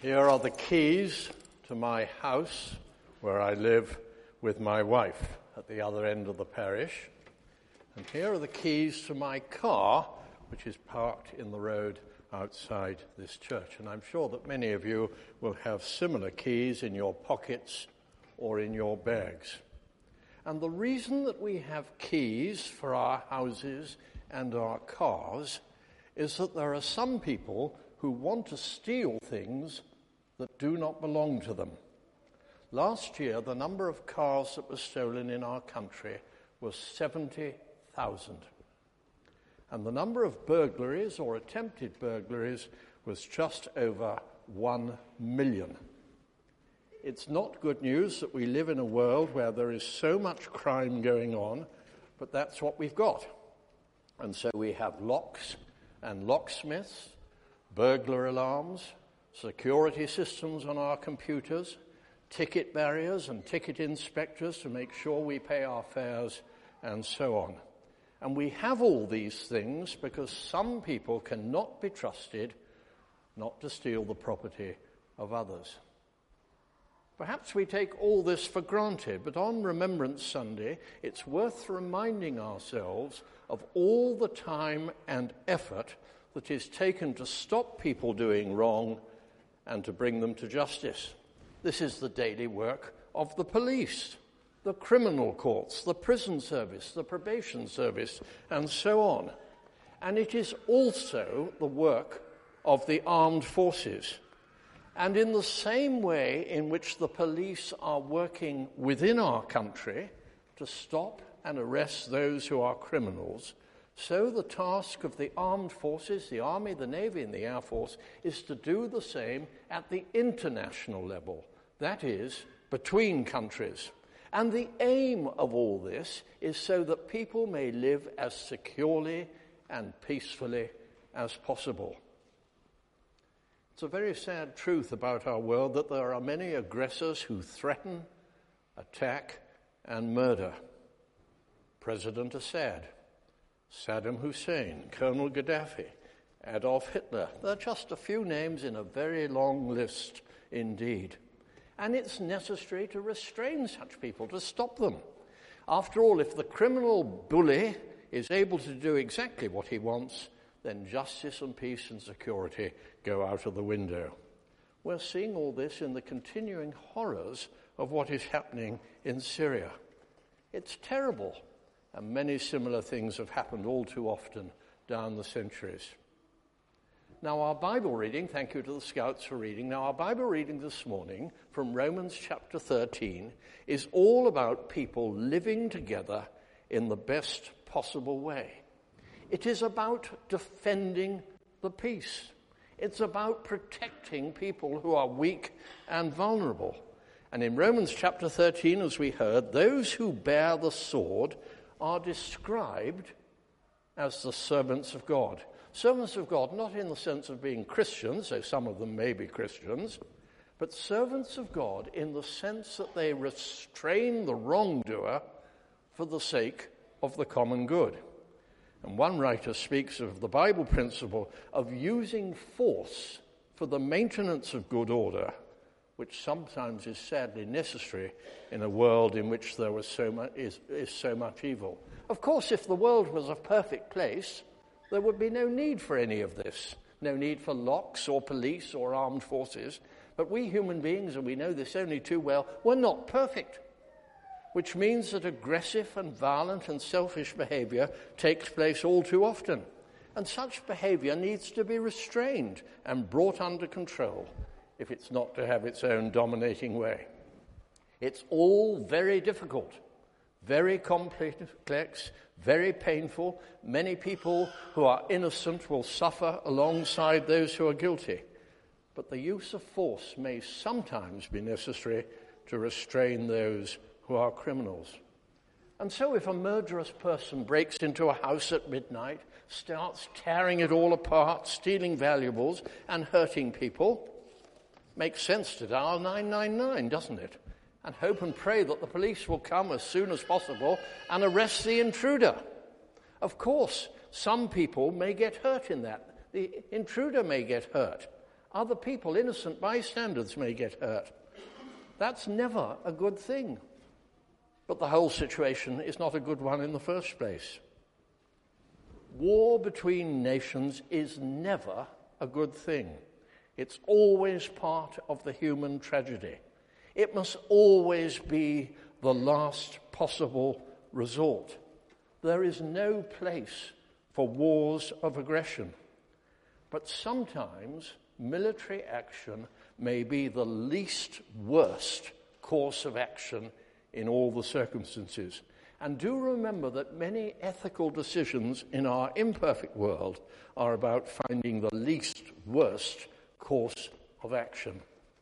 Here are the keys to my house where I live with my wife at the other end of the parish. And here are the keys to my car, which is parked in the road outside this church. And I'm sure that many of you will have similar keys in your pockets or in your bags. And the reason that we have keys for our houses and our cars is that there are some people who want to steal things that do not belong to them. Last year, the number of cars that were stolen in our country was 70,000. And the number of burglaries or attempted burglaries was just over 1 million. It's not good news that we live in a world where there is so much crime going on, but that's what we've got. And so we have locks and locksmiths, burglar alarms, security systems on our computers, ticket barriers and ticket inspectors to make sure we pay our fares, and so on. And we have all these things because some people cannot be trusted not to steal the property of others. Perhaps we take all this for granted, but on Remembrance Sunday, it's worth reminding ourselves of all the time and effort that is taken to stop people doing wrong and to bring them to justice. This is the daily work of the police, the criminal courts, the prison service, the probation service, and so on. And it is also the work of the armed forces. And in the same way in which the police are working within our country to stop and arrest those who are criminals, so the task of the armed forces, the Army, the Navy, and the Air Force, is to do the same at the international level. That is, between countries. And the aim of all this is so that people may live as securely and peacefully as possible. It's a very sad truth about our world that there are many aggressors who threaten, attack, and murder. President Assad, Saddam Hussein, Colonel Gaddafi, Adolf Hitler. They're just a few names in a very long list indeed. And it's necessary to restrain such people, to stop them. After all, if the criminal bully is able to do exactly what he wants, then justice and peace and security go out of the window. We're seeing all this in the continuing horrors of what is happening in Syria. It's terrible. And many similar things have happened all too often down the centuries. Now our Bible reading, thank you to the Scouts for reading, now our Bible reading this morning from Romans chapter 13 is all about people living together in the best possible way. It is about defending the peace. It's about protecting people who are weak and vulnerable. And in Romans chapter 13, as we heard, those who bear the sword are described as the servants of God. Servants of God, not in the sense of being Christians, though some of them may be Christians, but servants of God in the sense that they restrain the wrongdoer for the sake of the common good. And one writer speaks of the Bible principle of using force for the maintenance of good order, which sometimes is sadly necessary in a world in which there was is so much evil. Of course, if the world was a perfect place, there would be no need for any of this, no need for locks or police or armed forces. But we human beings, and we know this only too well, we're not perfect, which means that aggressive and violent and selfish behavior takes place all too often. And such behavior needs to be restrained and brought under control if it's not to have its own dominating way. It's all very difficult, very complex, very painful. Many people who are innocent will suffer alongside those who are guilty. But the use of force may sometimes be necessary to restrain those who are criminals. And so if a murderous person breaks into a house at midnight, starts tearing it all apart, stealing valuables and hurting people, makes sense to dial 999, doesn't it? And hope and pray that the police will come as soon as possible and arrest the intruder. Of course, some people may get hurt in that. The intruder may get hurt. Other people, innocent bystanders, may get hurt. That's never a good thing. But the whole situation is not a good one in the first place. War between nations is never a good thing. It's always part of the human tragedy. It must always be the last possible resort. There is no place for wars of aggression. But sometimes military action may be the least worst course of action in all the circumstances. And do remember that many ethical decisions in our imperfect world are about finding the least worst course of action.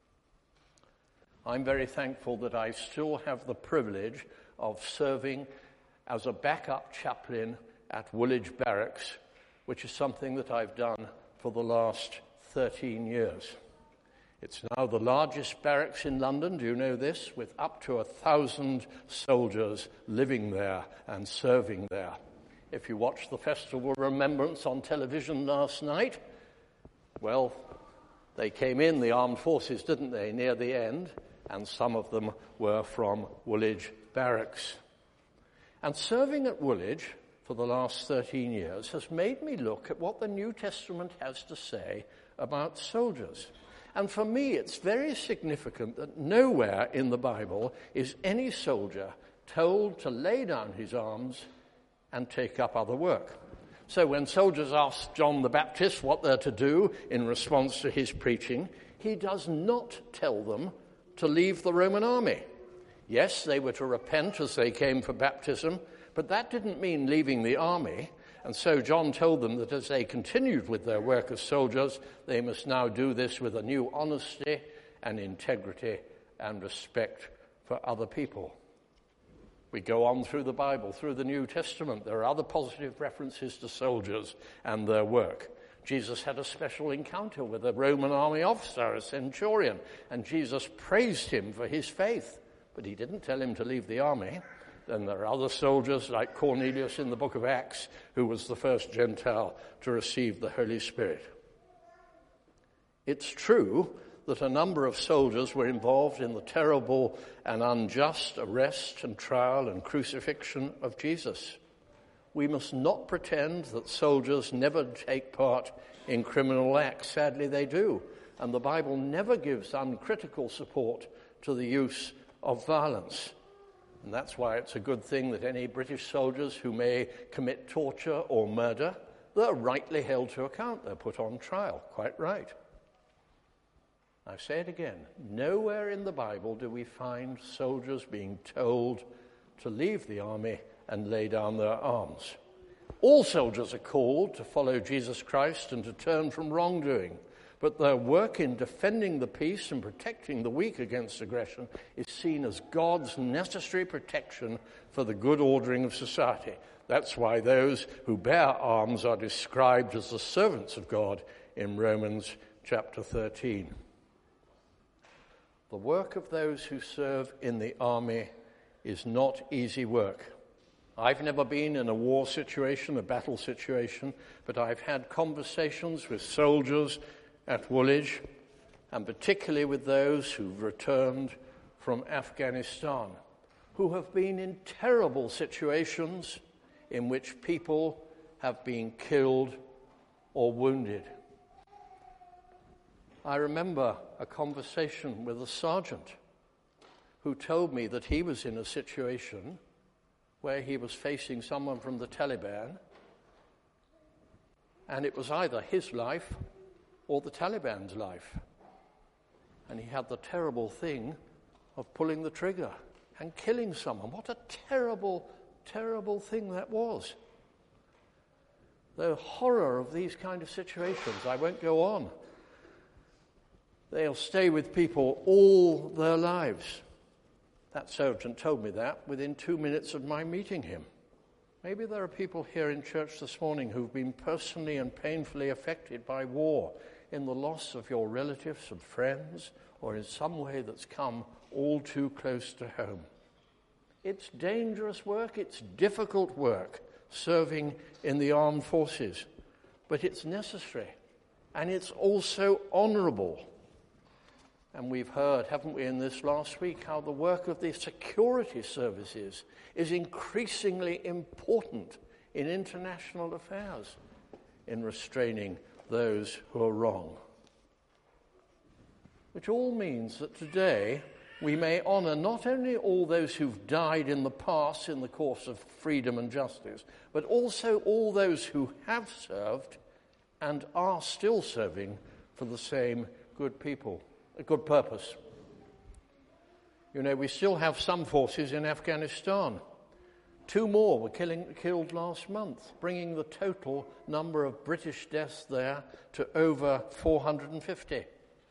I'm very thankful that I still have the privilege of serving as a backup chaplain at Woolwich Barracks, which is something that I've done for the last 13 years. It's now the largest barracks in London, do you know this? With up to 1,000 soldiers living there and serving there. If you watched the Festival of Remembrance on television last night, well, they came in, the armed forces, didn't they, near the end, and some of them were from Woolwich Barracks. And serving at Woolwich for the last 13 years has made me look at what the New Testament has to say about soldiers. And for me, it's very significant that nowhere in the Bible is any soldier told to lay down his arms and take up other work. So when soldiers ask John the Baptist what they're to do in response to his preaching, he does not tell them to leave the Roman army. Yes, they were to repent as they came for baptism, but that didn't mean leaving the army. And so John told them that as they continued with their work as soldiers, they must now do this with a new honesty and integrity and respect for other people. We go on through the Bible, through the New Testament. There are other positive references to soldiers and their work. Jesus had a special encounter with a Roman army officer, a centurion, and Jesus praised him for his faith, but he didn't tell him to leave the army. Then there are other soldiers like Cornelius in the book of Acts, who was the first Gentile to receive the Holy Spirit. It's true that a number of soldiers were involved in the terrible and unjust arrest and trial and crucifixion of Jesus. We must not pretend that soldiers never take part in criminal acts. Sadly, they do. And the Bible never gives uncritical support to the use of violence. And that's why it's a good thing that any British soldiers who may commit torture or murder, they're rightly held to account. They're put on trial. Quite right. I say it again. Nowhere in the Bible do we find soldiers being told to leave the army and lay down their arms. All soldiers are called to follow Jesus Christ and to turn from wrongdoing. But their work in defending the peace and protecting the weak against aggression is seen as God's necessary protection for the good ordering of society. That's why those who bear arms are described as the servants of God in Romans chapter 13. The work of those who serve in the army is not easy work. I've never been in a war situation, a battle situation, but I've had conversations with soldiers at Woolwich, and particularly with those who've returned from Afghanistan, who have been in terrible situations in which people have been killed or wounded. I remember a conversation with a sergeant who told me that he was in a situation where he was facing someone from the Taliban, and it was either his life or the Taliban's life. And he had the terrible thing of pulling the trigger and killing someone. What a terrible, terrible thing that was. The horror of these kind of situations, I won't go on. They'll stay with people all their lives. That sergeant told me that within 2 minutes of my meeting him. Maybe there are people here in church this morning who've been personally and painfully affected by war, in the loss of your relatives and friends, or in some way that's come all too close to home. It's dangerous work, it's difficult work, serving in the armed forces, but it's necessary. and it's also honourable. And we've heard, haven't we, in this last week, how the work of the security services is increasingly important in international affairs, in restraining those who are wrong. Which all means that today we may honour not only all those who've died in the past in the course of freedom and justice, but also all those who have served and are still serving for the same good purpose. You know, we still have some forces in Afghanistan. 2 more were killed last month, bringing the total number of British deaths there to over 450.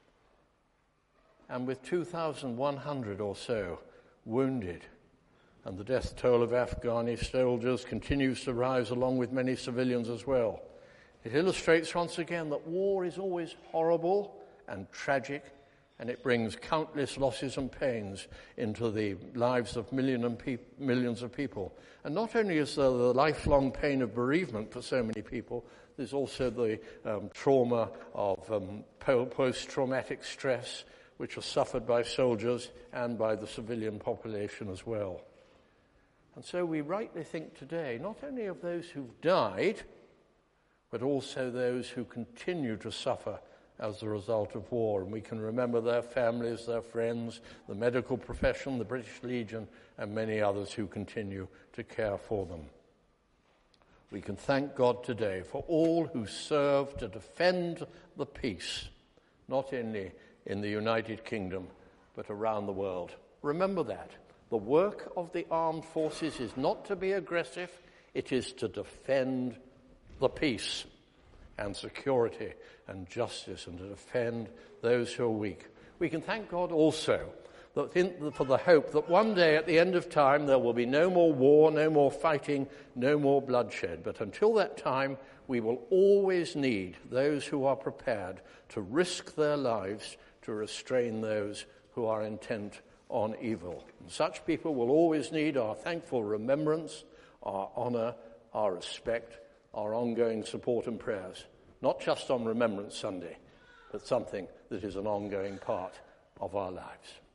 And with 2,100 or so wounded, and the death toll of Afghani soldiers continues to rise along with many civilians as well. It illustrates once again that war is always horrible and tragic, and it brings countless losses and pains into the lives of millions of people. And not only is there the lifelong pain of bereavement for so many people, there's also the trauma of post-traumatic stress, which are suffered by soldiers and by the civilian population as well. And so we rightly think today not only of those who've died, but also those who continue to suffer as a result of war. And we can remember their families, their friends, the medical profession, the British Legion, and many others who continue to care for them. We can thank God today for all who serve to defend the peace, not only in the United Kingdom, but around the world. Remember that. The work of the armed forces is not to be aggressive, it is to defend the peace and security and justice, and to defend those who are weak. We can thank God also for the hope that one day at the end of time there will be no more war, no more fighting, no more bloodshed. But until that time, we will always need those who are prepared to risk their lives to restrain those who are intent on evil. And such people will always need our thankful remembrance, our honour, our respect, our ongoing support and prayers, not just on Remembrance Sunday, but something that is an ongoing part of our lives.